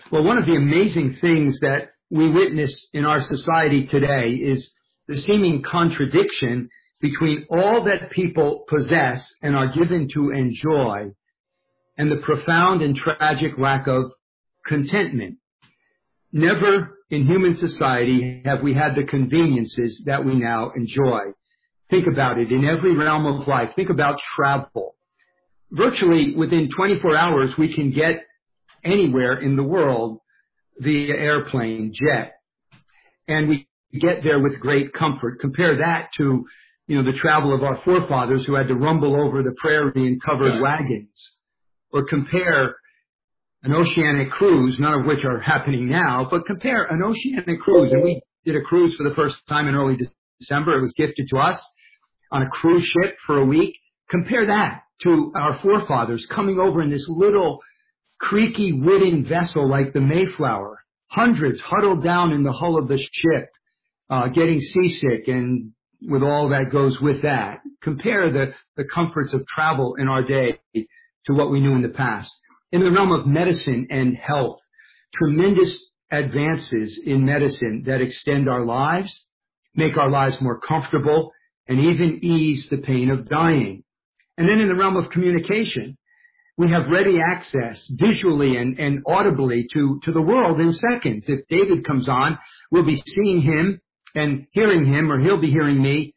Well, one of the amazing things that we witness in our society today is the seeming contradiction between all that people possess and are given to enjoy and the profound and tragic lack of contentment. Never in human society have we had the conveniences that we now enjoy. Think about it in every realm of life. Think about travel. Virtually within 24 hours, we can get anywhere in the world via airplane, jet, and we get there with great comfort. Compare that to, the travel of our forefathers who had to rumble over the prairie in covered wagons. Or compare an oceanic cruise, none of which are happening now, but compare an oceanic cruise. And we did a cruise for the first time in early December. It was gifted to us on a cruise ship for a week. Compare that to our forefathers coming over in this little creaky wooden vessel like the Mayflower. Hundreds huddled down in the hull of the ship, getting seasick and with all that goes with that. Compare the comforts of travel in our day to what we knew in the past. In the realm of medicine and health, tremendous advances in medicine that extend our lives, make our lives more comfortable, and even ease the pain of dying. And then in the realm of communication, we have ready access visually and audibly to the world in seconds. If David comes on, we'll be seeing him and hearing him, or he'll be hearing me.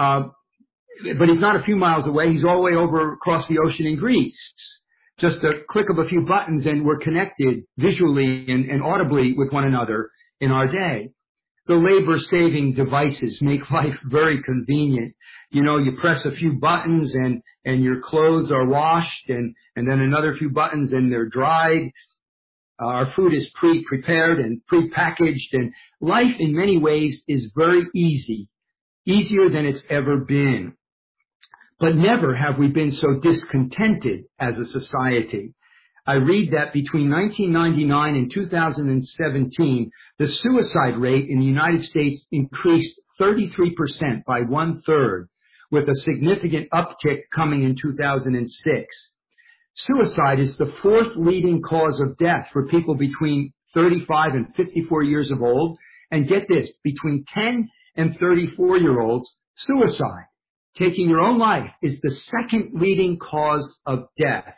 But he's not a few miles away. He's all the way over across the ocean in Greece. Just a click of a few buttons and we're connected visually and audibly with one another in our day. The labor-saving devices make life very convenient. You press a few buttons and your clothes are washed and then another few buttons and they're dried. Our food is pre-prepared and pre-packaged, and life in many ways is very easy, easier than it's ever been. But never have we been so discontented as a society. I read that between 1999 and 2017, the suicide rate in the United States increased 33% by 1/3, with a significant uptick coming in 2006. Suicide is the fourth leading cause of death for people between 35 and 54 years of old. And get this, between 10 and 34-year-olds, suicide, taking your own life, is the second leading cause of death.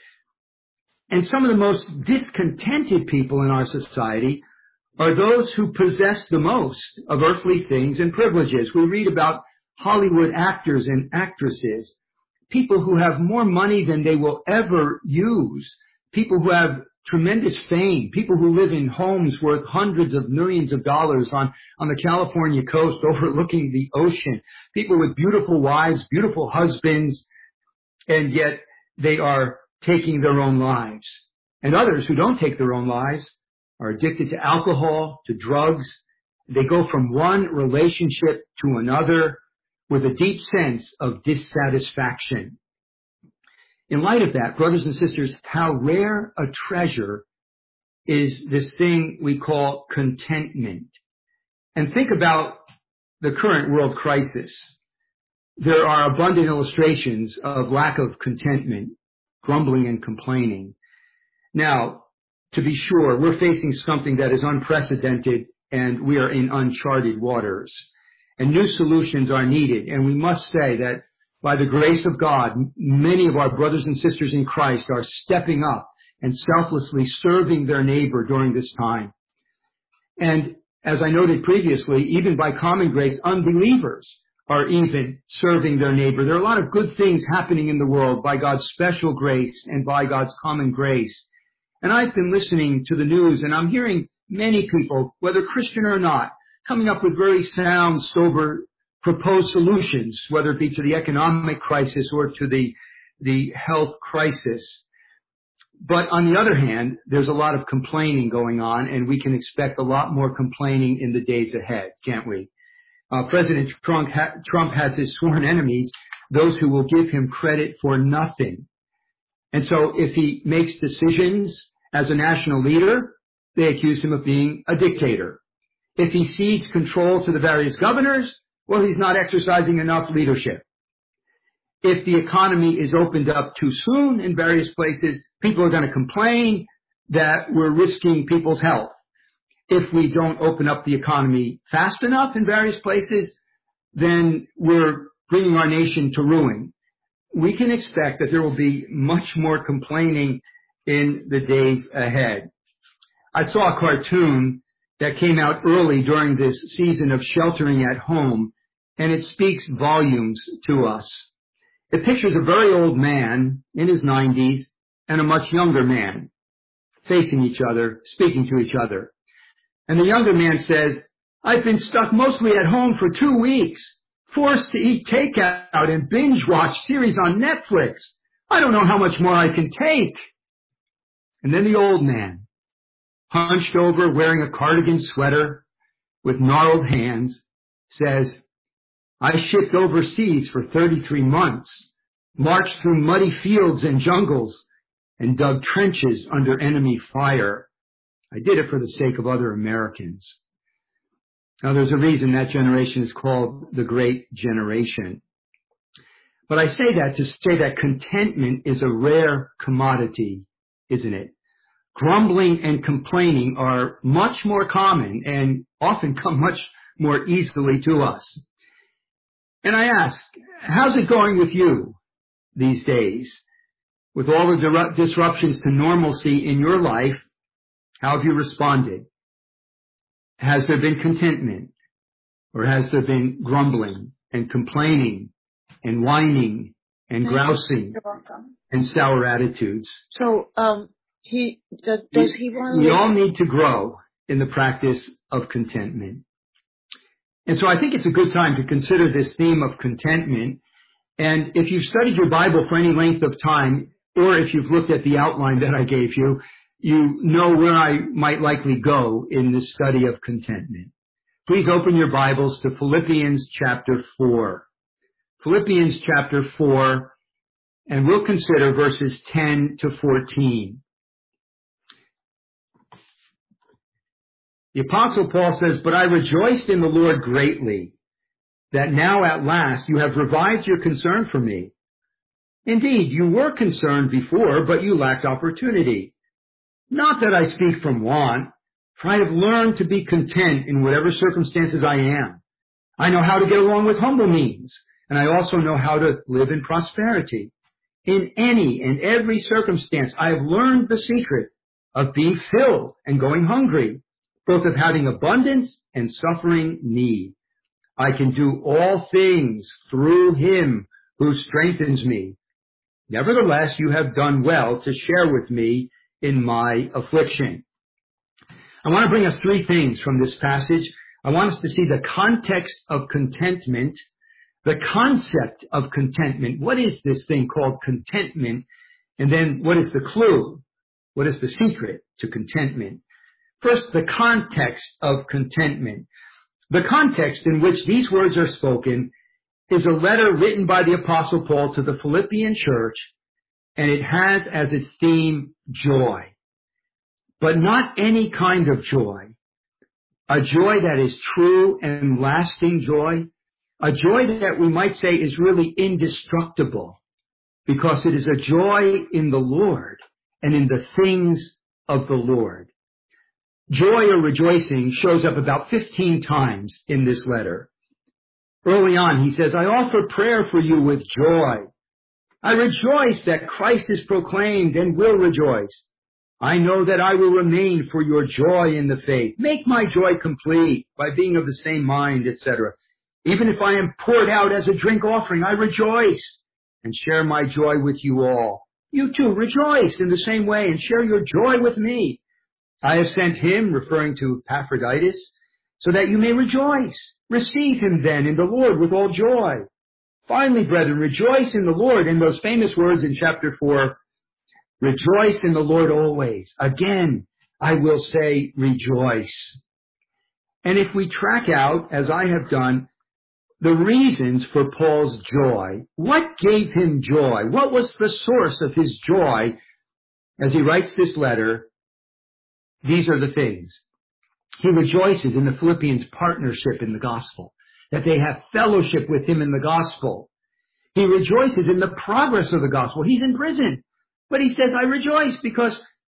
And some of the most discontented people in our society are those who possess the most of earthly things and privileges. We read about Hollywood actors and actresses, people who have more money than they will ever use, people who have tremendous fame, people who live in homes worth hundreds of millions of dollars on the California coast overlooking the ocean, people with beautiful wives, beautiful husbands, and yet they are taking their own lives. And others who don't take their own lives are addicted to alcohol, to drugs. They go from one relationship to another with a deep sense of dissatisfaction. In light of that, brothers and sisters, how rare a treasure is this thing we call contentment. And think about the current world crisis. There are abundant illustrations of lack of contentment, grumbling and complaining. Now, to be sure, we're facing something that is unprecedented and we are in uncharted waters. And new solutions are needed. And we must say that by the grace of God, many of our brothers and sisters in Christ are stepping up and selflessly serving their neighbor during this time. And as I noted previously, even by common grace, unbelievers are even serving their neighbor. There are a lot of good things happening in the world by God's special grace and by God's common grace. And I've been listening to the news and I'm hearing many people, whether Christian or not, coming up with very sound, sober, proposed solutions, whether it be to the economic crisis or to the health crisis. But on the other hand, there's a lot of complaining going on, and we can expect a lot more complaining in the days ahead, can't we? President Trump has his sworn enemies, those who will give him credit for nothing. And so if he makes decisions as a national leader, they accuse him of being a dictator. If he cedes control to the various governors, well, he's not exercising enough leadership. If the economy is opened up too soon in various places, people are going to complain that we're risking people's health. If we don't open up the economy fast enough in various places, then we're bringing our nation to ruin. We can expect that there will be much more complaining in the days ahead. I saw a cartoon that came out early during this season of sheltering at home, and it speaks volumes to us. It pictures a very old man in his 90s and a much younger man facing each other, speaking to each other. And the younger man says, "I've been stuck mostly at home for 2 weeks, forced to eat takeout and binge watch series on Netflix. I don't know how much more I can take." And then the old man, hunched over, wearing a cardigan sweater with gnarled hands, says, "I shipped overseas for 33 months, marched through muddy fields and jungles, and dug trenches under enemy fire. I did it for the sake of other Americans." Now, there's a reason that generation is called the Great Generation. But I say that to say that contentment is a rare commodity, isn't it? Grumbling and complaining are much more common and often come much more easily to us. And I ask, how's it going with you these days? With all the disruptions to normalcy in your life, how have you responded? Has there been contentment? Or has there been grumbling and complaining and whining and grousing and sour attitudes? So, does he want to... We all need to grow in the practice of contentment. And so I think it's a good time to consider this theme of contentment. And if you've studied your Bible for any length of time, or if you've looked at the outline that I gave you, you know where I might likely go in this study of contentment. Please open your Bibles to Philippians chapter 4. Philippians chapter 4, and we'll consider verses 10 to 14. The Apostle Paul says, "But I rejoiced in the Lord greatly, that now at last you have revived your concern for me. Indeed, you were concerned before, but you lacked opportunity. Not that I speak from want, for I have learned to be content in whatever circumstances I am. I know how to get along with humble means, and I also know how to live in prosperity. In any and every circumstance, I have learned the secret of being filled and going hungry, both of having abundance and suffering need. I can do all things through him who strengthens me. Nevertheless, you have done well to share with me in my affliction." I want to bring us 3 things from this passage. I want us to see the context of contentment, the concept of contentment. What is this thing called contentment? And then what is the clue? What is the secret to contentment? First, the context of contentment. The context in which these words are spoken is a letter written by the Apostle Paul to the Philippian church, and it has as its theme joy. But not any kind of joy. A joy that is true and lasting joy. A joy that we might say is really indestructible, because it is a joy in the Lord and in the things of the Lord. Joy or rejoicing shows up about 15 times in this letter. Early on, he says, "I offer prayer for you with joy. I rejoice that Christ is proclaimed and will rejoice. I know that I will remain for your joy in the faith. Make my joy complete by being of the same mind," etc. "Even if I am poured out as a drink offering, I rejoice and share my joy with you all. You too rejoice in the same way and share your joy with me. I have sent him," referring to Epaphroditus, "so that you may rejoice. Receive him then in the Lord with all joy. Finally, brethren, rejoice in the Lord." In those famous words in chapter 4, "Rejoice in the Lord always. Again, I will say rejoice." And if we track out, as I have done, the reasons for Paul's joy, what gave him joy? What was the source of his joy as he writes this letter? These are the things. He rejoices in the Philippians' partnership in the gospel, that they have fellowship with him in the gospel. He rejoices in the progress of the gospel. He's in prison, but he says, "I rejoice because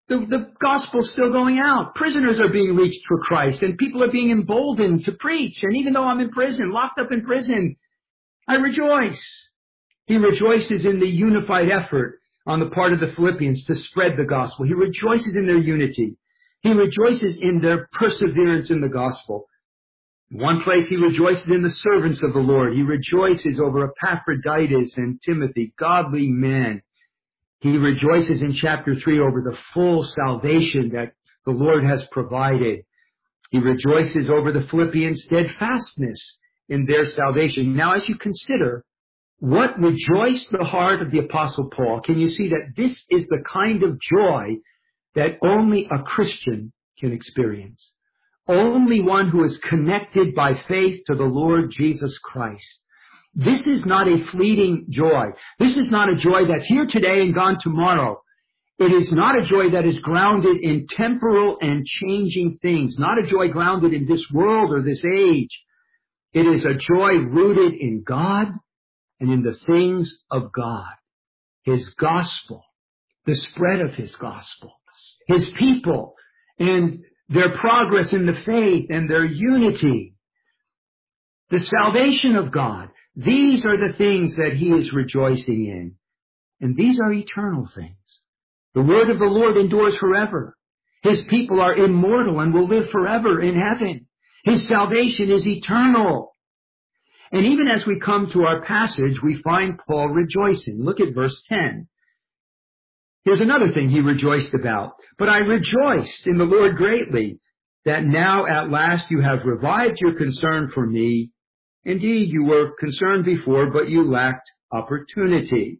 The gospel's still going out. Prisoners are being reached for Christ, and people are being emboldened to preach. And even though I'm in prison, locked up in prison, I rejoice. He rejoices in the unified effort on the part of the Philippians to spread the gospel. He rejoices in their unity. He rejoices in their perseverance in the gospel. In one place, he rejoices in the servants of the Lord. He rejoices over Epaphroditus and Timothy, godly men. He rejoices in chapter 3 over the full salvation that the Lord has provided. He rejoices over the Philippians' steadfastness in their salvation. Now, as you consider what rejoiced the heart of the Apostle Paul, can you see that this is the kind of joy that only a Christian can experience? Only one who is connected by faith to the Lord Jesus Christ. This is not a fleeting joy. This is not a joy that's here today and gone tomorrow. It is not a joy that is grounded in temporal and changing things, not a joy grounded in this world or this age. It is a joy rooted in God and in the things of God, His gospel, the spread of His gospel, His people, and their progress in the faith and their unity, the salvation of God. These are the things that he is rejoicing in. And these are eternal things. The word of the Lord endures forever. His people are immortal and will live forever in heaven. His salvation is eternal. And even as we come to our passage, we find Paul rejoicing. Look at verse 10. Here's another thing he rejoiced about. But I rejoiced in the Lord greatly that now at last you have revived your concern for me. Indeed, you were concerned before, but you lacked opportunity.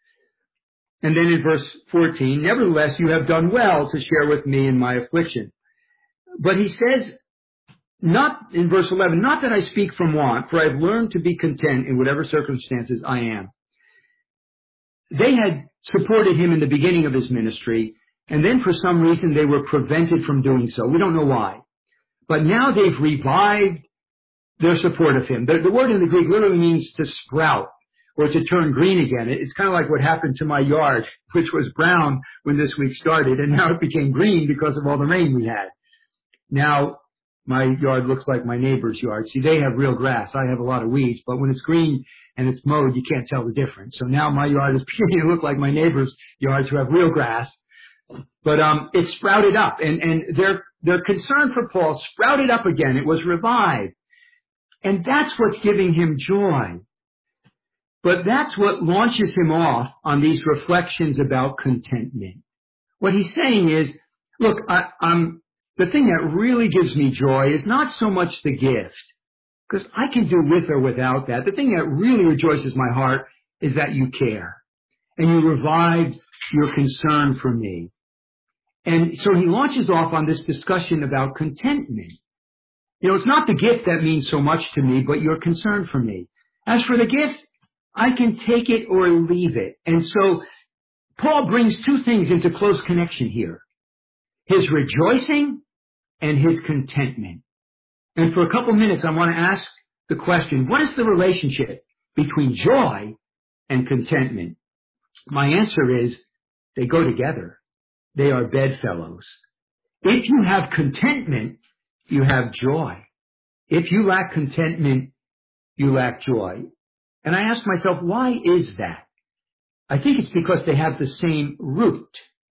And then in verse 14, nevertheless, you have done well to share with me in my affliction. But he says, not in verse 11, not that I speak from want, for I have learned to be content in whatever circumstances I am. They had supported him in the beginning of his ministry, and then for some reason they were prevented from doing so. We don't know why. But now they've revived their support of him. The word in the Greek literally means to sprout or to turn green again. It's kind of like what happened to my yard, which was brown when this week started, and now it became green because of all the rain we had. Now, my yard looks like my neighbor's yard. See, they have real grass. I have a lot of weeds, but when it's green and it's mowed, you can't tell the difference. So now my yard is beginning to look like my neighbor's yards who have real grass. But it sprouted up, and their concern for Paul sprouted up again. It was revived. And that's what's giving him joy. But that's what launches him off on these reflections about contentment. What he's saying is, look, the thing that really gives me joy is not so much the gift, because I can do with or without that. The thing that really rejoices my heart is that you care, and you revived your concern for me. And so he launches off on this discussion about contentment. You know, it's not the gift that means so much to me, but your concern for me. As for the gift, I can take it or leave it. And so Paul brings two things into close connection here. His rejoicing and his contentment. And for a couple minutes, I want to ask the question, what is the relationship between joy and contentment? My answer is, they go together. They are bedfellows. If you have contentment, you have joy. If you lack contentment, you lack joy. And I ask myself, why is that? I think it's because they have the same root.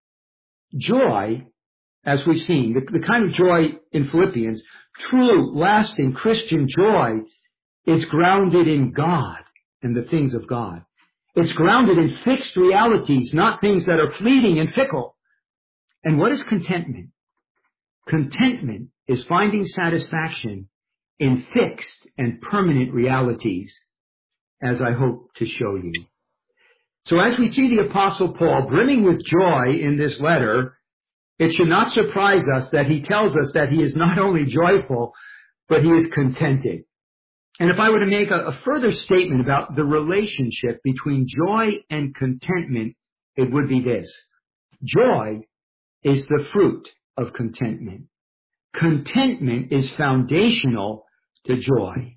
Joy, as we've seen, the kind of joy in Philippians, true, lasting Christian joy, is grounded in God and the things of God. It's grounded in fixed realities, not things that are fleeting and fickle. And what is contentment? Contentment is finding satisfaction in fixed and permanent realities, as I hope to show you. So as we see the Apostle Paul brimming with joy in this letter, it should not surprise us that he tells us that he is not only joyful, but he is contented. And if I were to make a further statement about the relationship between joy and contentment, it would be this. Joy is the fruit of contentment. Contentment is foundational to joy.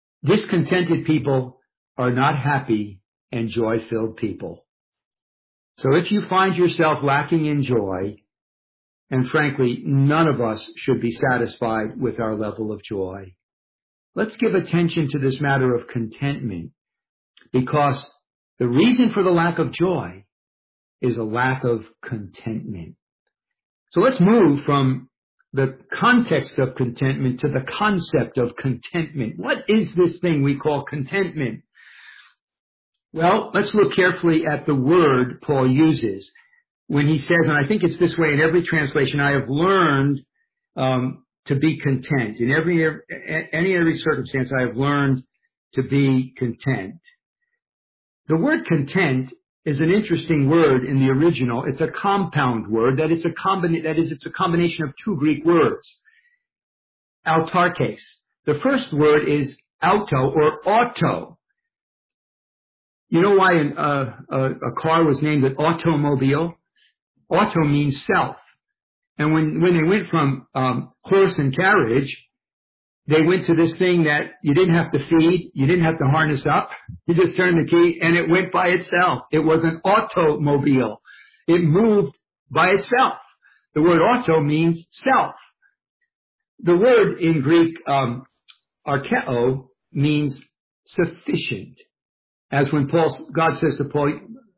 Discontented people are not happy and joy-filled people. So if you find yourself lacking in joy, and frankly, none of us should be satisfied with our level of joy, let's give attention to this matter of contentment, because the reason for the lack of joy is a lack of contentment. So let's move from the context of contentment to the concept of contentment. What is this thing we call contentment? Well, let's look carefully at the word Paul uses when he says, and I think it's this way in every translation, I have learned to be content. In every circumstance, I have learned to be content. The word content is an interesting word in the original. It's a compound word. It's a combination of two Greek words. Autarkes. The first word is auto or auto. You know why a car was named an automobile? Auto means self. And when they went from horse and carriage, they went to this thing that you didn't have to feed, you didn't have to harness up. You just turned the key and it went by itself. It was an automobile. It moved by itself. The word auto means self. The word in Greek, archeo, means sufficient. As when God says to Paul,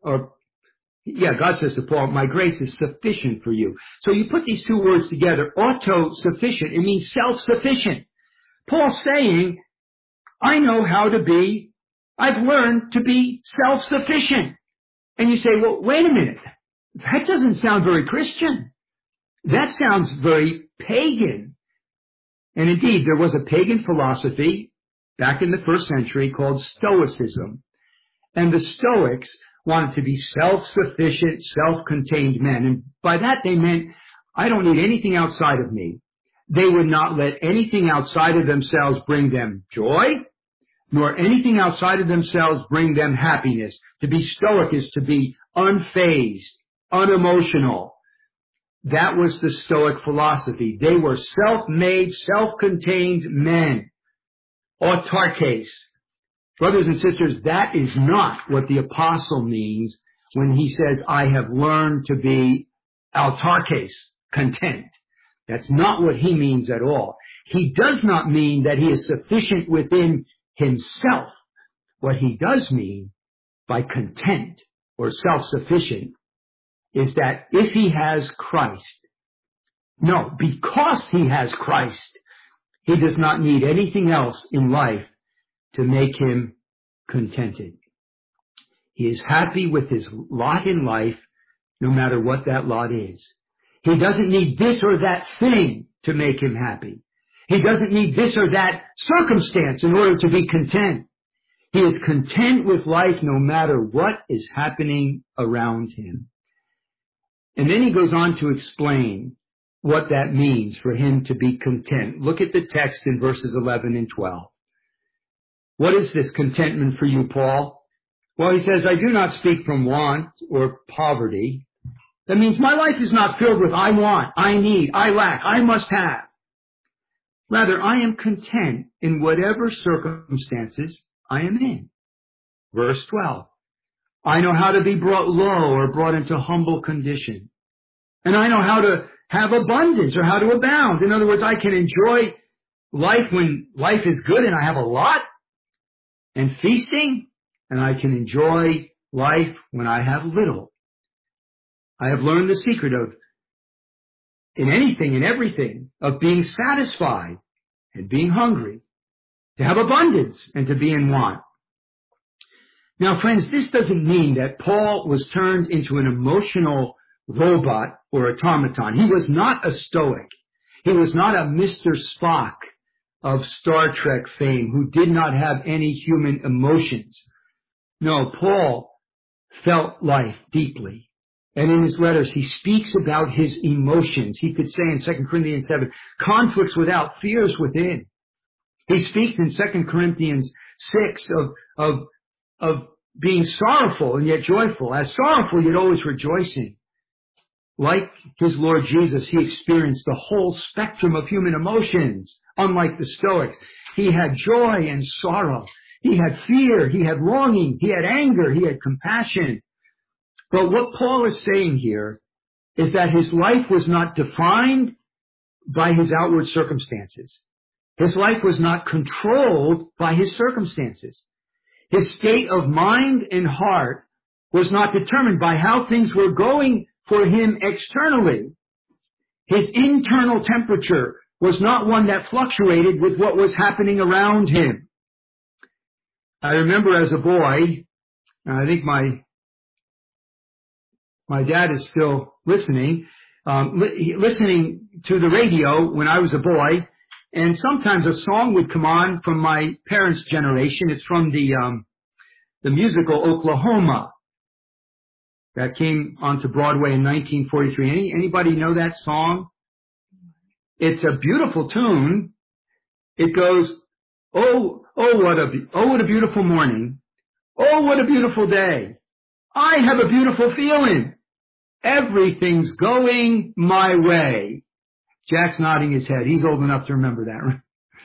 my grace is sufficient for you. So you put these two words together, auto-sufficient, it means self-sufficient. Paul's saying, I've learned to be self-sufficient. And you say, well, wait a minute. That doesn't sound very Christian. That sounds very pagan. And indeed, there was a pagan philosophy back in the first century called Stoicism. And the Stoics wanted to be self-sufficient, self-contained men. And by that they meant, I don't need anything outside of me. They would not let anything outside of themselves bring them joy, nor anything outside of themselves bring them happiness. To be Stoic is to be unfazed, unemotional. That was the Stoic philosophy. They were self-made, self-contained men. Autarkes. Brothers and sisters, that is not what the apostle means when he says, I have learned to be autarkes, content. That's not what he means at all. He does not mean that he is sufficient within himself. What he does mean by content or self-sufficient is that if he has Christ, because he has Christ, he does not need anything else in life to make him contented. He is happy with his lot in life, no matter what that lot is. He doesn't need this or that thing to make him happy. He doesn't need this or that circumstance in order to be content. He is content with life no matter what is happening around him. And then he goes on to explain what that means for him to be content. Look at the text in verses 11 and 12. What is this contentment for you, Paul? Well, he says, I do not speak from want or poverty. That means my life is not filled with I want, I need, I lack, I must have. Rather, I am content in whatever circumstances I am in. Verse 12. I know how to be brought low or brought into humble condition. And I know how to have abundance or how to abound. In other words, I can enjoy life when life is good and I have a lot and feasting, and I can enjoy life when I have little. I have learned the secret of, in anything and everything, of being satisfied and being hungry, to have abundance and to be in want. Now, friends, this doesn't mean that Paul was turned into an emotional robot or automaton. He was not a Stoic. He was not a Mr. Spock of Star Trek fame who did not have any human emotions. No, Paul felt life deeply. And in his letters, he speaks about his emotions. He could say in 2 Corinthians 7, conflicts without, fears within. He speaks in 2 Corinthians 6 of being sorrowful and yet joyful. As sorrowful, yet always rejoicing. Like his Lord Jesus, he experienced the whole spectrum of human emotions, unlike the Stoics. He had joy and sorrow. He had fear. He had longing. He had anger. He had compassion. But what Paul is saying here is that his life was not defined by his outward circumstances. His life was not controlled by his circumstances. His state of mind and heart was not determined by how things were going for him externally. His internal temperature was not one that fluctuated with what was happening around him. I remember as a boy, and I think my dad is still listening, listening to the radio when I was a boy, and sometimes a song would come on from my parents' generation. It's from the musical Oklahoma that came onto Broadway in 1943. Anybody know that song? It's a beautiful tune. It goes, oh, what a beautiful morning. Oh, what a beautiful day. I have a beautiful feeling. Everything's going my way. Jack's nodding his head. He's old enough to remember that, right?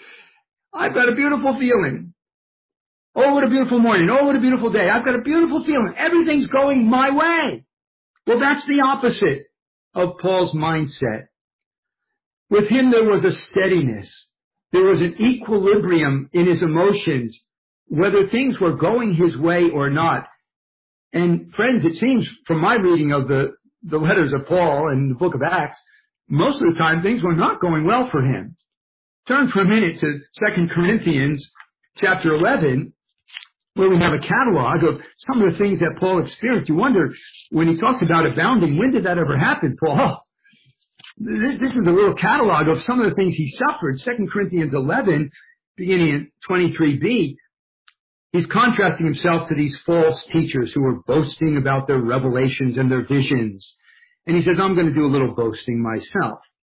I've got a beautiful feeling. Oh, what a beautiful morning. Oh, what a beautiful day. I've got a beautiful feeling. Everything's going my way. Well, that's the opposite of Paul's mindset. With him, there was a steadiness. There was an equilibrium in his emotions, whether things were going his way or not. And friends, it seems from my reading of the letters of Paul and the book of Acts, most of the time things were not going well for him. Turn for a minute to 2 Corinthians chapter 11, where we have a catalog of some of the things that Paul experienced. You wonder, when he talks about abounding, when did that ever happen, Paul? This is a little catalog of some of the things he suffered. 2 Corinthians 11, beginning in 23b, he's contrasting himself to these false teachers who were boasting about their revelations and their visions. And he says, I'm going to do a little boasting myself.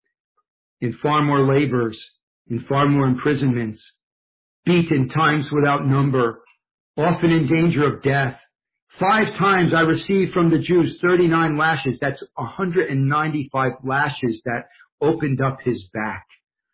In far more labors, in far more imprisonments, beaten times without number, often in danger of death. 5 times I received from the Jews 39 lashes. That's 195 lashes that opened up his back.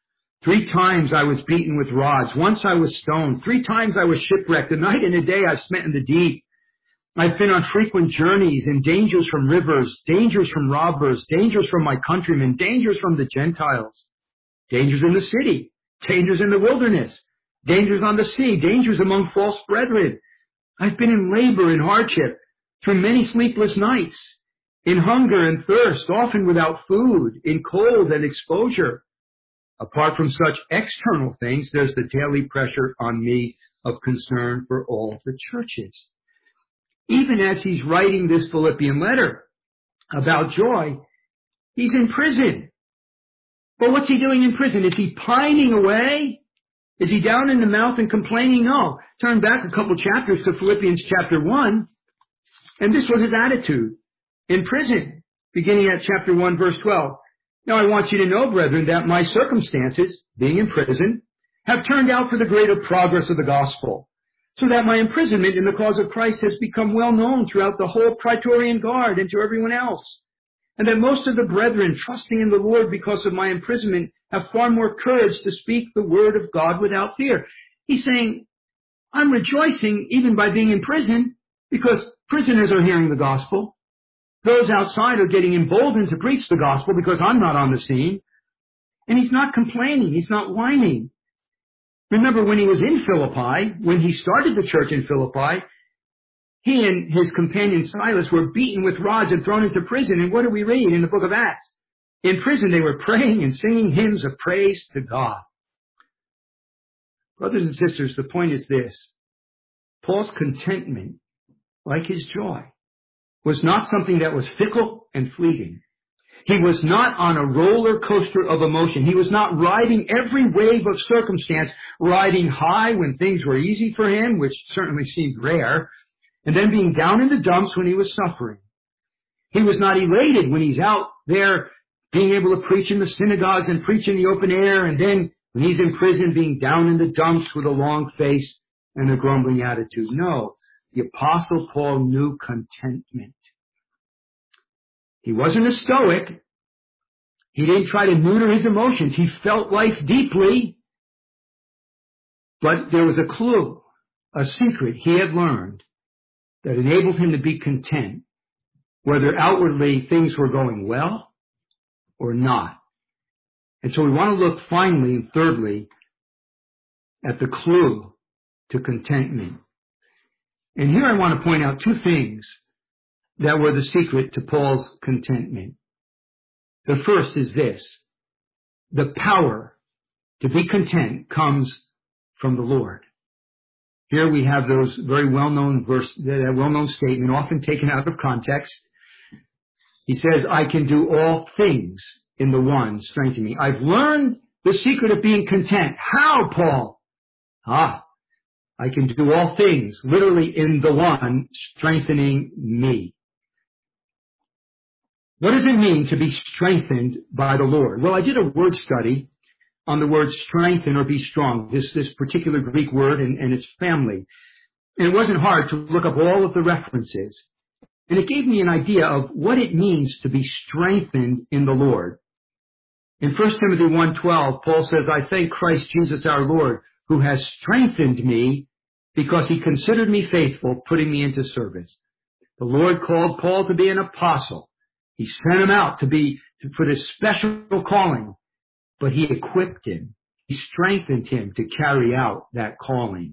3 times I was beaten with rods. Once I was stoned. 3 times I was shipwrecked. A night and a day I spent in the deep. I've been on frequent journeys and dangers from rivers, dangers from robbers, dangers from my countrymen, dangers from the Gentiles, dangers in the city, dangers in the wilderness, dangers on the sea, dangers among false brethren. I've been in labor and hardship through many sleepless nights, in hunger and thirst, often without food, in cold and exposure. Apart from such external things, there's the daily pressure on me of concern for all the churches. Even as he's writing this Philippian letter about joy, he's in prison. But what's he doing in prison? Is he pining away? Is he down in the mouth and complaining? No. Turn back a couple chapters to Philippians chapter 1, and this was his attitude in prison, beginning at chapter 1, verse 12. Now I want you to know, brethren, that my circumstances, being in prison, have turned out for the greater progress of the gospel, so that my imprisonment in the cause of Christ has become well known throughout the whole Praetorian Guard and to everyone else, and that most of the brethren, trusting in the Lord because of my imprisonment, have far more courage to speak the word of God without fear. He's saying, I'm rejoicing even by being in prison because prisoners are hearing the gospel. Those outside are getting emboldened to preach the gospel because I'm not on the scene. And he's not complaining. He's not whining. Remember when he was in Philippi, when he started the church in Philippi, he and his companion Silas were beaten with rods and thrown into prison. And what do we read in the book of Acts? In prison, they were praying and singing hymns of praise to God. Brothers and sisters, the point is this. Paul's contentment, like his joy, was not something that was fickle and fleeting. He was not on a roller coaster of emotion. He was not riding every wave of circumstance, riding high when things were easy for him, which certainly seemed rare, and then being down in the dumps when he was suffering. He was not elated when he's out there being able to preach in the synagogues and preach in the open air, and then when he's in prison being down in the dumps with a long face and a grumbling attitude. No, the Apostle Paul knew contentment. He wasn't a stoic. He didn't try to neuter his emotions. He felt life deeply, but there was a clue, a secret he had learned that enabled him to be content whether outwardly things were going well or not. And so we want to look finally and thirdly at the clue to contentment. And here I want to point out two things that were the secret to Paul's contentment. The first is this: the power to be content comes from the Lord. Here we have those very well-known that well-known statement, often taken out of context. He says, I can do all things in the one strengthening me. I've learned the secret of being content. How, Paul? I can do all things, literally in the one strengthening me. What does it mean to be strengthened by the Lord? Well, I did a word study on the word strengthen or be strong, this particular Greek word and its family. And it wasn't hard to look up all of the references. And it gave me an idea of what it means to be strengthened in the Lord. In 1 Timothy 1:12, Paul says, I thank Christ Jesus our Lord, who has strengthened me because he considered me faithful, putting me into service. The Lord called Paul to be an apostle. He sent him out for this special calling, but he equipped him. He strengthened him to carry out that calling.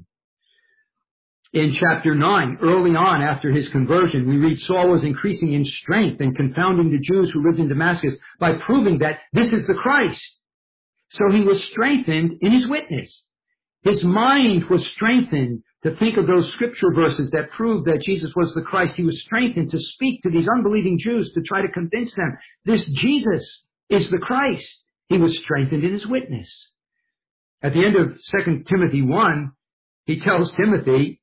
In chapter 9, early on after his conversion, we read Saul was increasing in strength and confounding the Jews who lived in Damascus by proving that this is the Christ. So he was strengthened in his witness. His mind was strengthened to think of those scripture verses that proved that Jesus was the Christ. He was strengthened to speak to these unbelieving Jews to try to convince them this Jesus is the Christ. He was strengthened in his witness. At the end of 2 Timothy 1, he tells Timothy,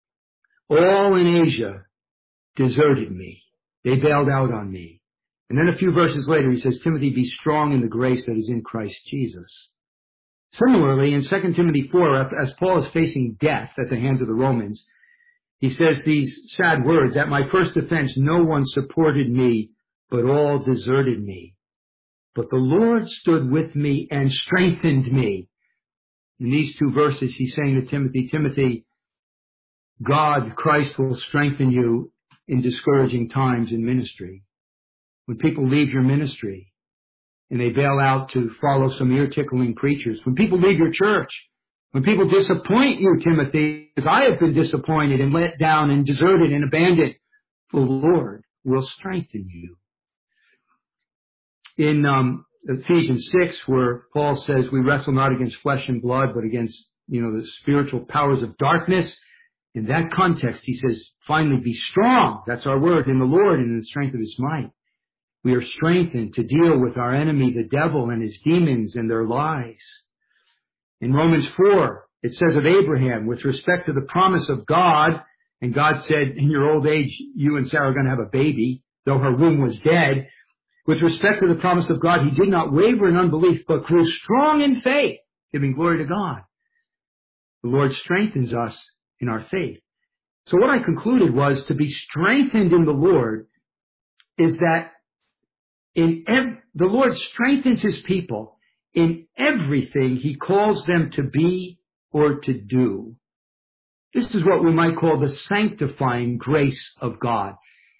all in Asia deserted me. They bailed out on me. And then a few verses later, he says, Timothy, be strong in the grace that is in Christ Jesus. Similarly, in 2 Timothy 4, as Paul is facing death at the hands of the Romans, he says these sad words, at my first defense, no one supported me, but all deserted me. But the Lord stood with me and strengthened me. In these two verses, he's saying to Timothy, Timothy, God, Christ, will strengthen you in discouraging times in ministry. When people leave your ministry and they bail out to follow some ear-tickling preachers, when people leave your church, when people disappoint you, Timothy, as I have been disappointed and let down and deserted and abandoned, the Lord will strengthen you. In Ephesians 6, where Paul says we wrestle not against flesh and blood, but against, the spiritual powers of darkness. In that context, he says, finally, be strong. That's our word, in the Lord and in the strength of his might. We are strengthened to deal with our enemy, the devil, and his demons and their lies. In Romans 4, it says of Abraham, with respect to the promise of God, and God said, in your old age, you and Sarah are going to have a baby, though her womb was dead. With respect to the promise of God, he did not waver in unbelief, but grew strong in faith, giving glory to God. The Lord strengthens us in our faith. So what I concluded was to be strengthened in the Lord is that the Lord strengthens his people in everything he calls them to be or to do. This is what we might call the sanctifying grace of God.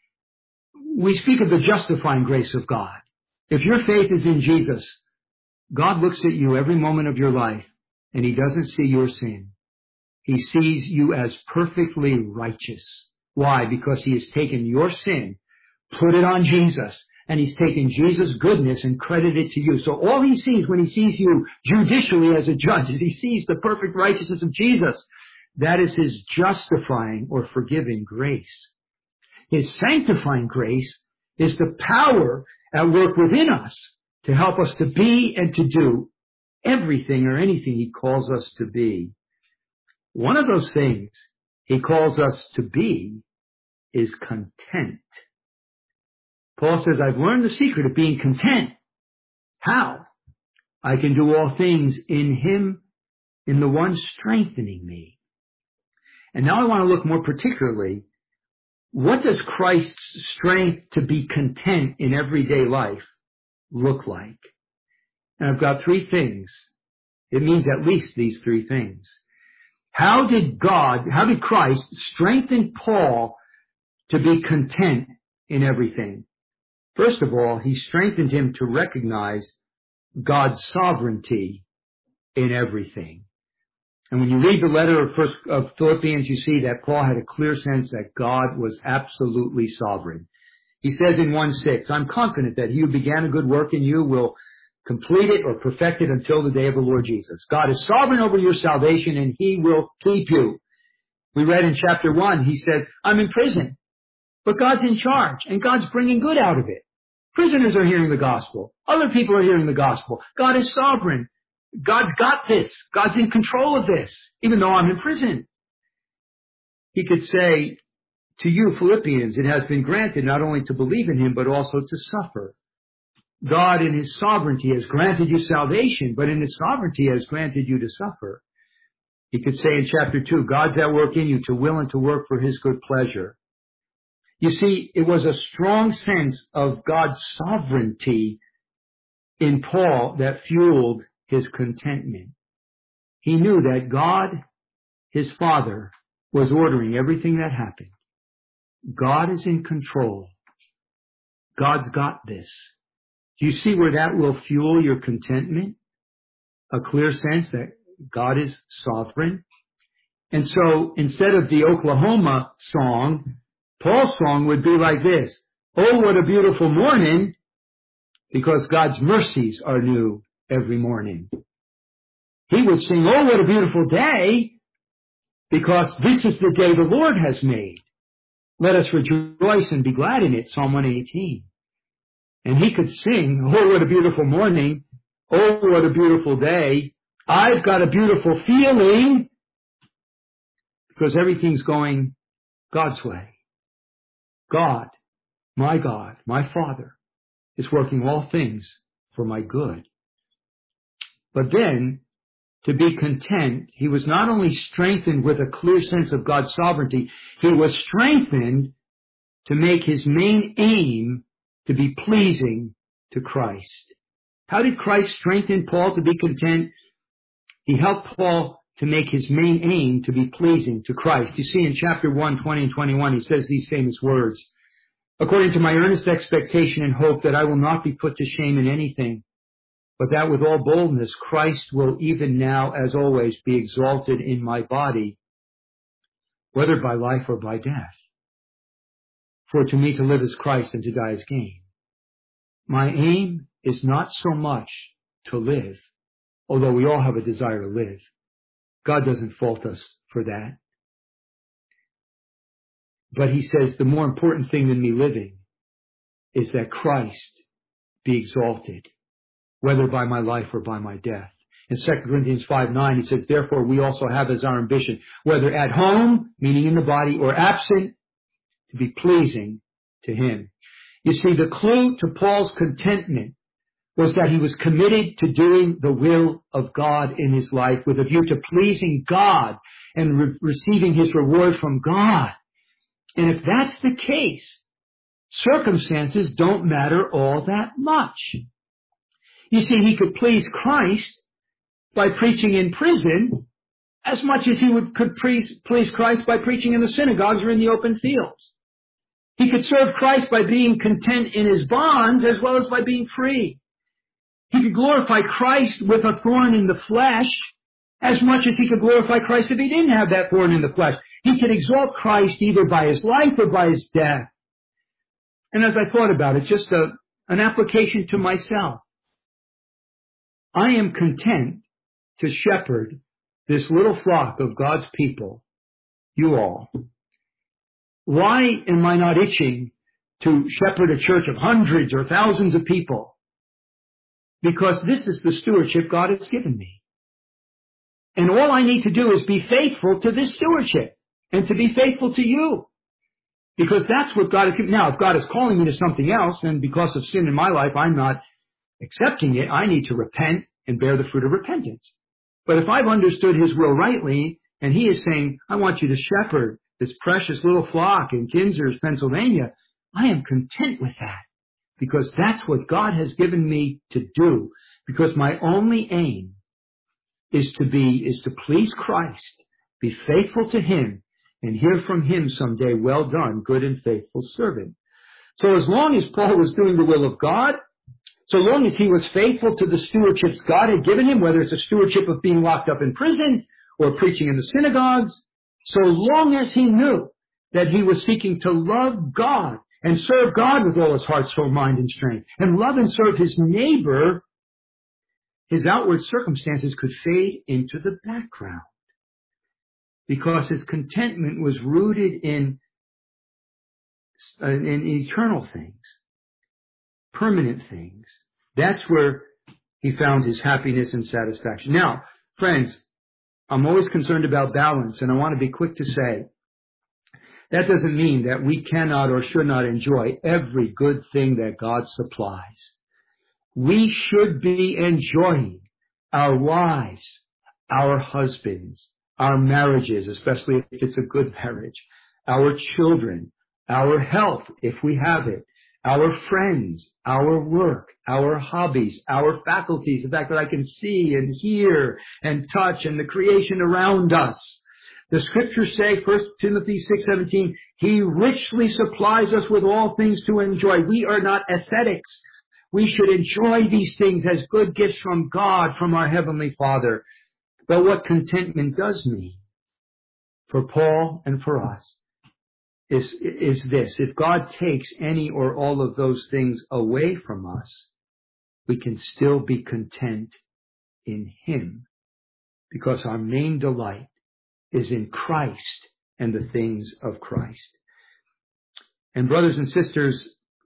We speak of the justifying grace of God. If your faith is in Jesus, God looks at you every moment of your life and he doesn't see your sin. He sees you as perfectly righteous. Why? Because he has taken your sin, put it on Jesus, and he's taken Jesus' goodness and credited it to you. So all he sees when he sees you judicially as a judge is he sees the perfect righteousness of Jesus. That is his justifying or forgiving grace. His sanctifying grace is the power at work within us to help us to be and to do everything or anything he calls us to be. One of those things he calls us to be is content. Paul says, I've learned the secret of being content. How? I can do all things in him, in the one strengthening me. And now I want to look more particularly, what does Christ's strength to be content in everyday life look like? And I've got three things. It means at least these three things. How did Christ strengthen Paul to be content in everything. First of all, he strengthened him to recognize God's sovereignty in everything. And when you read the letter of Philippians, you see that Paul had a clear sense that God was absolutely sovereign. He says in 1:6, I'm confident that he who began a good work in you will complete it or perfect it until the day of the Lord Jesus. God is sovereign over your salvation and he will keep you. We read in chapter 1, he says, I'm in prison, but God's in charge and God's bringing good out of it. Prisoners are hearing the gospel. Other people are hearing the gospel. God is sovereign. God's got this. God's in control of this, even though I'm in prison. He could say to you, Philippians, it has been granted not only to believe in him, but also to suffer. God in his sovereignty has granted you salvation, but in his sovereignty has granted you to suffer. He could say in chapter 2, God's at work in you to will and to work for his good pleasure. You see, it was a strong sense of God's sovereignty in Paul that fueled his contentment. He knew that God, his Father, was ordering everything that happened. God is in control. God's got this. Do you see where that will fuel your contentment? A clear sense that God is sovereign. And so instead of the Oklahoma song, Paul's song would be like this. Oh, what a beautiful morning, because God's mercies are new every morning. He would sing, oh, what a beautiful day, because this is the day the Lord has made. Let us rejoice and be glad in it, Psalm 118. And he could sing, oh, what a beautiful morning, oh, what a beautiful day. I've got a beautiful feeling, because everything's going God's way. God, my Father, is working all things for my good. But then, to be content, he was not only strengthened with a clear sense of God's sovereignty, he was strengthened to make his main aim to be pleasing to Christ. How did Christ strengthen Paul to be content? He helped Paul to make his main aim to be pleasing to Christ. You see in chapter 1, 20 and 21, he says these famous words, according to my earnest expectation and hope that I will not be put to shame in anything, but that with all boldness Christ will even now, as always, be exalted in my body, whether by life or by death. For to me to live is Christ and to die is gain. My aim is not so much to live, although we all have a desire to live. God doesn't fault us for that. But he says the more important thing than me living is that Christ be exalted, whether by my life or by my death. In 2 Corinthians 5:9, he says, therefore we also have as our ambition, whether at home, meaning in the body, or absent, to be pleasing to him. You see, the clue to Paul's contentment was that he was committed to doing the will of God in his life with a view to pleasing God and receiving his reward from God. And if that's the case, circumstances don't matter all that much. You see, he could please Christ by preaching in prison as much as he could please Christ by preaching in the synagogues or in the open fields. He could serve Christ by being content in his bonds as well as by being free. He could glorify Christ with a thorn in the flesh as much as he could glorify Christ if he didn't have that thorn in the flesh. He could exalt Christ either by his life or by his death. And as I thought about it, just an application to myself. I am content to shepherd this little flock of God's people, you all. Why am I not itching to shepherd a church of hundreds or thousands of people? Because this is the stewardship God has given me. And all I need to do is be faithful to this stewardship and to be faithful to you. Because that's what God has given. Now, if God is calling me to something else, and because of sin in my life, I'm not accepting it, I need to repent and bear the fruit of repentance. But if I've understood his will rightly, and he is saying, I want you to shepherd this precious little flock in Kinzers, Pennsylvania, I am content with that. Because that's what God has given me to do. Because my only aim is to please Christ, be faithful to him, and hear from him someday, well done, good and faithful servant. So as long as Paul was doing the will of God, so long as he was faithful to the stewardships God had given him, whether it's a stewardship of being locked up in prison or preaching in the synagogues, so long as he knew that he was seeking to love God and serve God with all his heart, soul, mind, and strength, and love and serve his neighbor, his outward circumstances could fade into the background because his contentment was rooted in eternal things, permanent things. That's where he found his happiness and satisfaction. Now, friends, I'm always concerned about balance, and I want to be quick to say that doesn't mean that we cannot or should not enjoy every good thing that God supplies. We should be enjoying our wives, our husbands, our marriages, especially if it's a good marriage, our children, our health, if we have it, our friends, our work, our hobbies, our faculties, the fact that I can see and hear and touch and the creation around us. The scriptures say, 1 Timothy 6:17, he richly supplies us with all things to enjoy. We are not ascetics. We should enjoy these things as good gifts from God, from our Heavenly Father. But what contentment does mean for Paul and for us is this. If God takes any or all of those things away from us, we can still be content in Him, because our main delight is in Christ and the things of Christ. And brothers and sisters,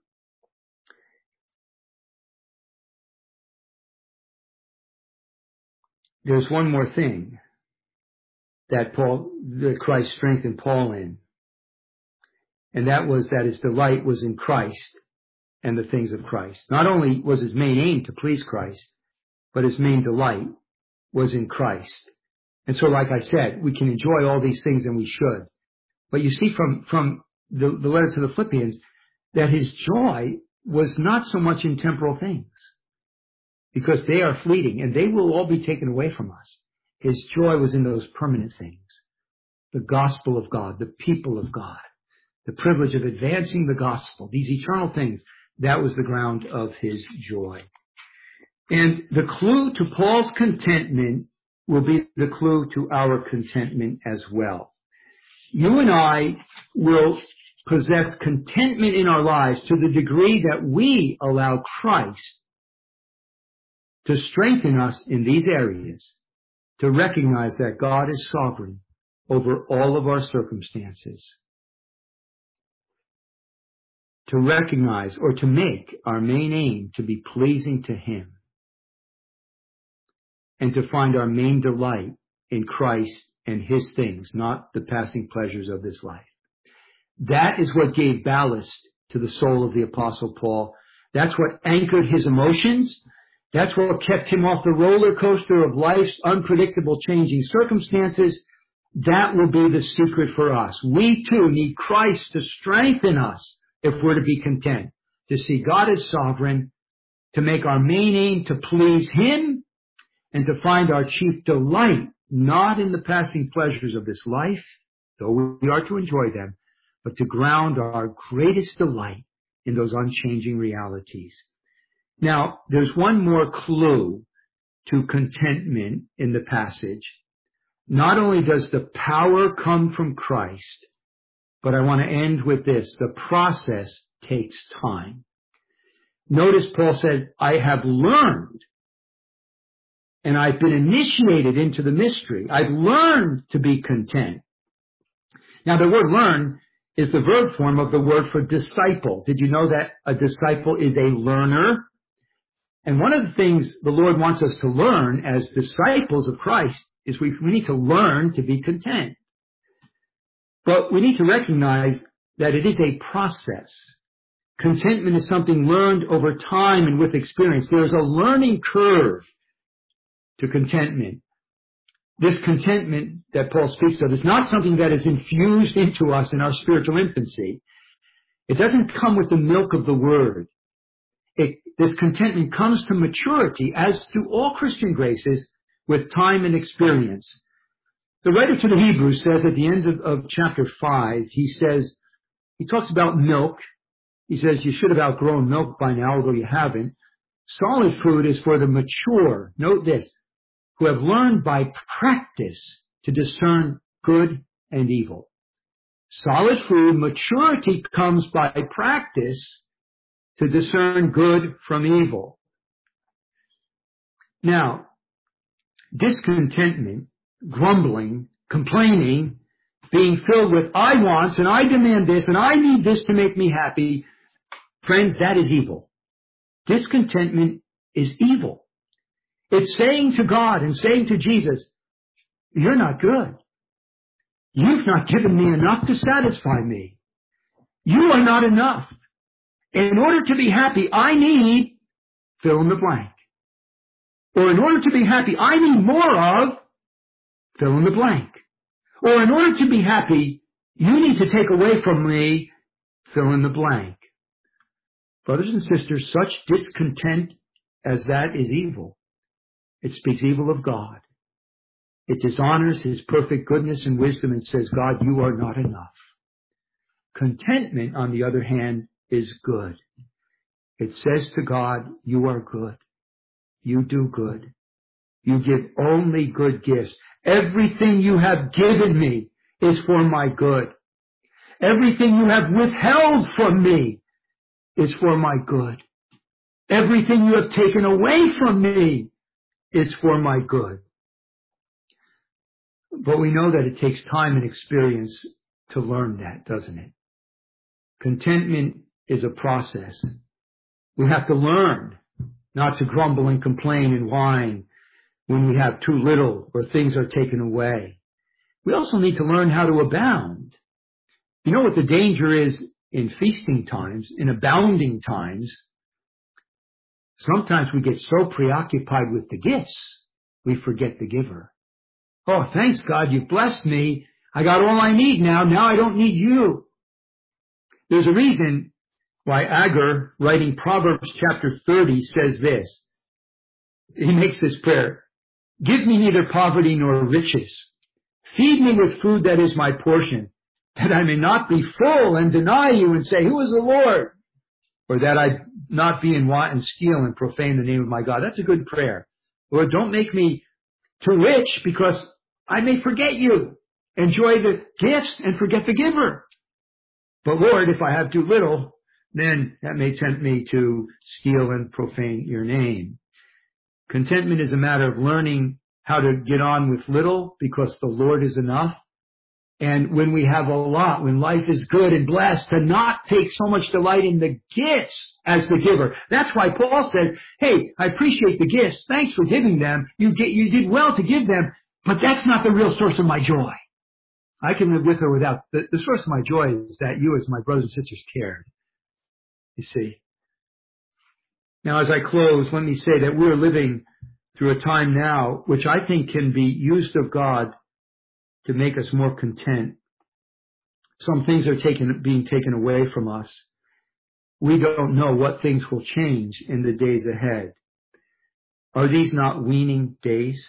there's one more thing that Christ strengthened Paul in. And that was that his delight was in Christ and the things of Christ. Not only was his main aim to please Christ, but his main delight was in Christ. And so, like I said, we can enjoy all these things, and we should. But you see from the letter to the Philippians that his joy was not so much in temporal things, because they are fleeting and they will all be taken away from us. His joy was in those permanent things, the gospel of God, the people of God, the privilege of advancing the gospel, these eternal things. That was the ground of his joy. And the clue to Paul's contentment will be the clue to our contentment as well. You and I will possess contentment in our lives to the degree that we allow Christ to strengthen us in these areas, to recognize that God is sovereign over all of our circumstances, to recognize or to make our main aim to be pleasing to Him, and to find our main delight in Christ and His things, not the passing pleasures of this life. That is what gave ballast to the soul of the Apostle Paul. That's what anchored his emotions. That's what kept him off the roller coaster of life's unpredictable changing circumstances. That will be the secret for us. We too need Christ to strengthen us if we're to be content, to see God as sovereign, to make our main aim to please Him, and to find our chief delight not in the passing pleasures of this life, though we are to enjoy them, but to ground our greatest delight in those unchanging realities. Now, there's one more clue to contentment in the passage. Not only does the power come from Christ, but I want to end with this. The process takes time. Notice Paul said, I have learned, and I've been initiated into the mystery. I've learned to be content. Now, the word learn is the verb form of the word for disciple. Did you know that a disciple is a learner? And one of the things the Lord wants us to learn as disciples of Christ is we need to learn to be content. But we need to recognize that it is a process. Contentment is something learned over time and with experience. There is a learning curve to contentment. This contentment that Paul speaks of is not something that is infused into us in our spiritual infancy. It doesn't come with the milk of the word. This contentment comes to maturity, as do all Christian graces, with time and experience. The writer to the Hebrews says at the end of chapter 5, he talks about milk He says you should have outgrown milk by now, although you haven't. Solid food is for the mature, note this, who have learned by practice to discern good and evil. Solid food, maturity comes by practice to discern good from evil. Now, discontentment, grumbling, complaining, being filled with I wants and I demand this and I need this to make me happy, friends, that is evil. Discontentment is evil. It's saying to God and saying to Jesus, you're not good. You've not given me enough to satisfy me. You are not enough. In order to be happy, I need fill in the blank. Or in order to be happy, I need more of fill in the blank. Or in order to be happy, you need to take away from me fill in the blank. Brothers and sisters, such discontent as that is evil. It speaks evil of God. It dishonors His perfect goodness and wisdom and says, God, you are not enough. Contentment, on the other hand, is good. It says to God, you are good. You do good. You give only good gifts. Everything you have given me is for my good. Everything you have withheld from me is for my good. Everything you have taken away from me is for my good. But we know that it takes time and experience to learn that, doesn't it? Contentment is a process. We have to learn not to grumble and complain and whine when we have too little or things are taken away. We also need to learn how to abound. You know what the danger is in feasting times, in abounding times? Sometimes we get so preoccupied with the gifts, we forget the giver. Oh, thanks God, you've blessed me. I got all I need now. Now I don't need you. There's a reason why Agur, writing Proverbs chapter 30, says this. He makes this prayer. Give me neither poverty nor riches. Feed me with food that is my portion, that I may not be full and deny you and say, who is the Lord? Or that I not be in want and steal and profane the name of my God. That's a good prayer. Lord, don't make me too rich because I may forget you. Enjoy the gifts and forget the giver. But Lord, if I have too little, then that may tempt me to steal and profane your name. Contentment is a matter of learning how to get on with little because the Lord is enough. And when we have a lot, when life is good and blessed, to not take so much delight in the gifts as the giver. That's why Paul said, hey, I appreciate the gifts. Thanks for giving them. You did well to give them, but that's not the real source of my joy. I can live with or without. The source of my joy is that you as my brothers and sisters cared. You see. Now, as I close, let me say that we're living through a time now which I think can be used of God to make us more content. Some things are being taken away from us. We don't know what things will change in the days ahead. Are these not weaning days?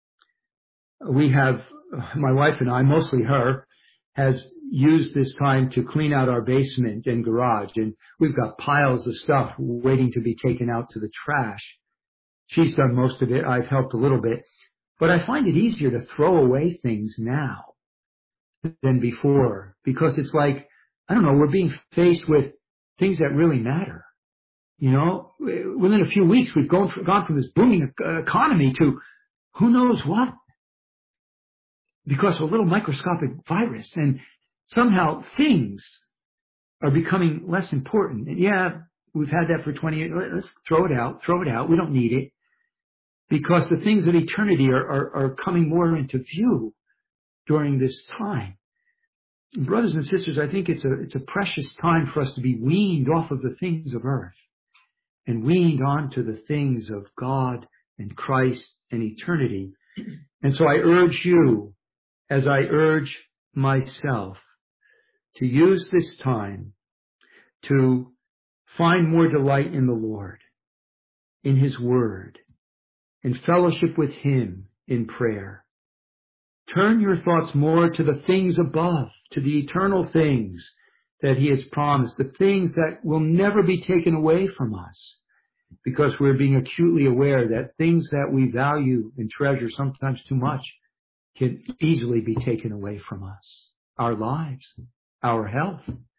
We have, my wife and I, mostly her, has used this time to clean out our basement and garage, and we've got piles of stuff waiting to be taken out to the trash. She's done most of it. I've helped a little bit. But I find it easier to throw away things now than before because it's like, I don't know, we're being faced with things that really matter. You know, within a few weeks, we've gone from this booming economy to who knows what because of a little microscopic virus. And somehow things are becoming less important. And yeah, we've had that for 20 years. Let's throw it out. We don't need it. Because the things of eternity are coming more into view during this time. And brothers and sisters, I think it's a precious time for us to be weaned off of the things of earth and weaned onto the things of God and Christ and eternity. And so I urge you, as I urge myself, to use this time to find more delight in the Lord, in His Word, in fellowship with Him in prayer. Turn your thoughts more to the things above, to the eternal things that he has promised, the things that will never be taken away from us, because we're being acutely aware that things that we value and treasure sometimes too much can easily be taken away from us. Our lives, our health,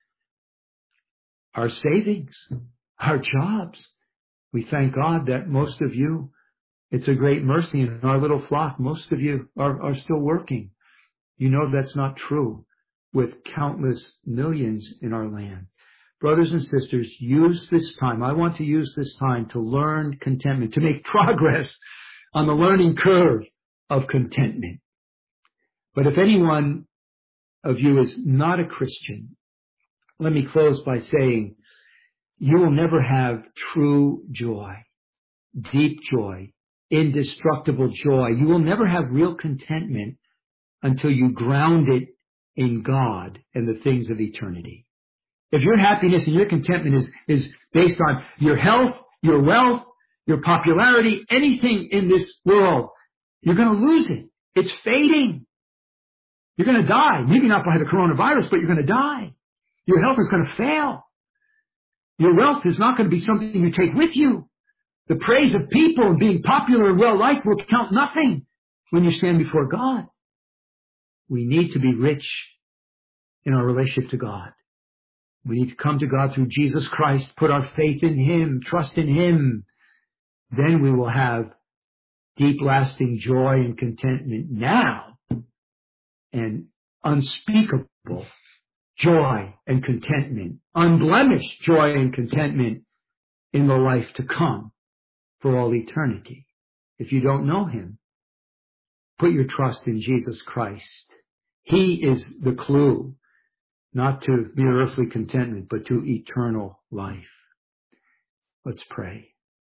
our savings, our jobs. We thank God that most of you, it's a great mercy in our little flock, most of you are still working. You know that's not true with countless millions in our land. Brothers and sisters, use this time. I want to use this time to learn contentment, to make progress on the learning curve of contentment. But if anyone of you is not a Christian, let me close by saying you will never have true joy, deep joy, indestructible joy. You will never have real contentment until you ground it in God and the things of eternity. If your happiness and your contentment is based on your health, your wealth, your popularity, anything in this world, you're going to lose it. It's fading. You're going to die. Maybe not by the coronavirus, but you're going to die. Your health is going to fail. Your wealth is not going to be something you take with you. The praise of people and being popular and well-liked will count nothing when you stand before God. We need to be rich in our relationship to God. We need to come to God through Jesus Christ, put our faith in Him, trust in Him. Then we will have deep, lasting joy and contentment now, and unspeakable joy and contentment, unblemished joy and contentment in the life to come for all eternity. If you don't know Him, put your trust in Jesus Christ. He is the clue, not to mere earthly contentment, but to eternal life. Let's pray.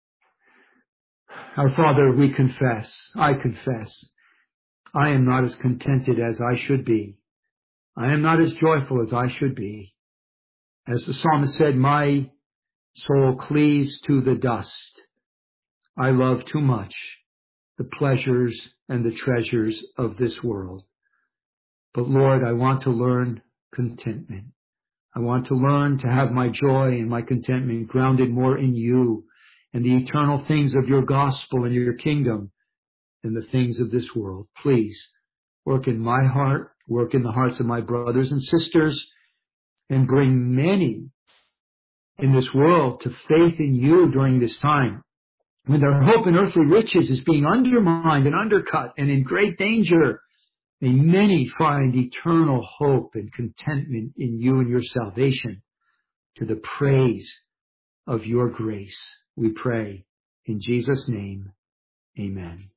Our Father, we confess, I confess, I am not as contented as I should be. I am not as joyful as I should be. As the psalmist said, my soul cleaves to the dust. I love too much the pleasures and the treasures of this world. But Lord, I want to learn contentment. I want to learn to have my joy and my contentment grounded more in you and the eternal things of your gospel and your kingdom than the things of this world. Please work in my heart, work in the hearts of my brothers and sisters, and bring many in this world to faith in you during this time, when their hope in earthly riches is being undermined and undercut and in great danger. May many find eternal hope and contentment in you and your salvation, to the praise of your grace. We pray in Jesus' name. Amen.